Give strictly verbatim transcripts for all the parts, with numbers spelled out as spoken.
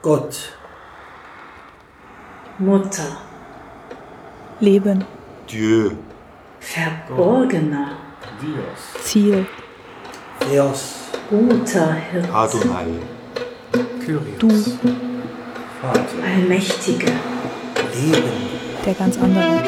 Gott, Mutter, Leben, Dieu, Verborgener, Ziel, Theos, guter Hirte, Adonai, du, Allmächtiger, Leben, der ganz andere.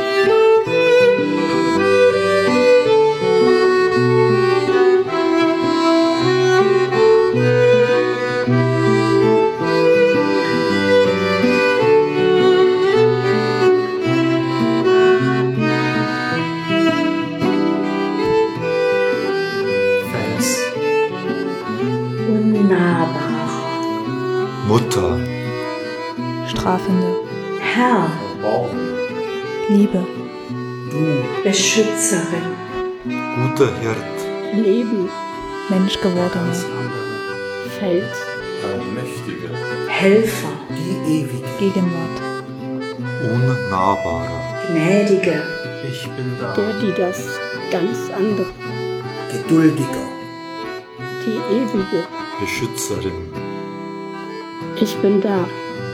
unnahbarer, Mutter, Strafende, Herr, Liebe, Beschützerin, guter Hirt, Leben, Menschgewordener, Fels, Helfer, die ewige, Gegenwart, unnahbarer, Gnädiger, der, die das ganz andere, geduldiger, die ewige, Beschützerin, ich bin da,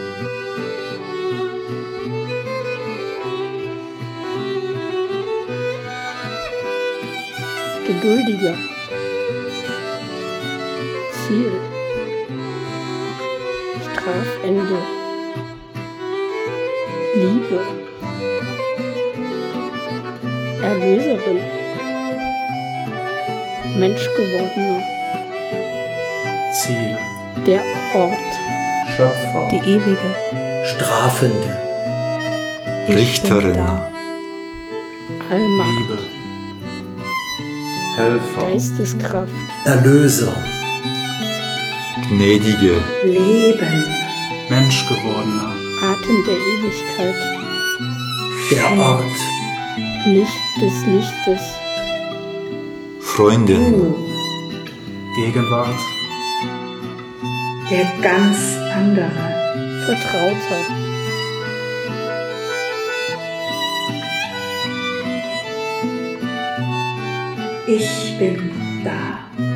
geduldiger, Ziel, Strafende, Liebe, Erlöserin, Menschgewordener, Ziel, der Ort, Schöpfer, die ewige, Strafende, ich bin Richterin, da, Allmacht, Liebe, Helfer, Geisteskraft, Erlöser, gnädige, Leben, Menschgewordener, Atem der Ewigkeit, der Ort, Licht des Lichtes, Freundin, du, Gegenwart, der ganz andere, Vertrauter, ich bin da.